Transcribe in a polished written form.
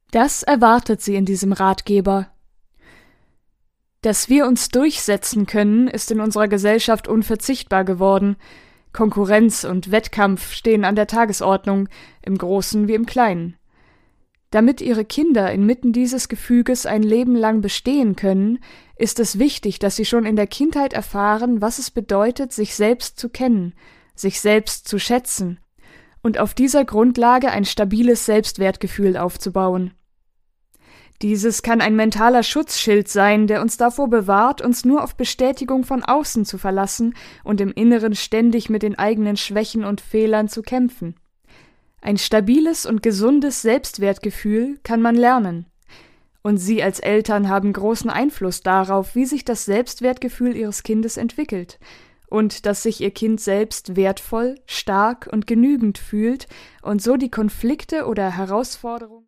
Das erwartet sie in diesem Ratgeber. Dass wir uns durchsetzen können, ist in unserer Gesellschaft unverzichtbar geworden. Konkurrenz und Wettkampf stehen an der Tagesordnung, im Großen wie im Kleinen. Damit ihre Kinder inmitten dieses Gefüges ein Leben lang bestehen können, ist es wichtig, dass sie schon in der Kindheit erfahren, was es bedeutet, sich selbst zu kennen, sich selbst zu schätzen und auf dieser Grundlage ein stabiles Selbstwertgefühl aufzubauen. Dieses kann ein mentaler Schutzschild sein, der uns davor bewahrt, uns nur auf Bestätigung von außen zu verlassen und im Inneren ständig mit den eigenen Schwächen und Fehlern zu kämpfen. Ein stabiles und gesundes Selbstwertgefühl kann man lernen. Und Sie als Eltern haben großen Einfluss darauf, wie sich das Selbstwertgefühl Ihres Kindes entwickelt und dass sich Ihr Kind selbst wertvoll, stark und genügend fühlt und so die Konflikte oder Herausforderungen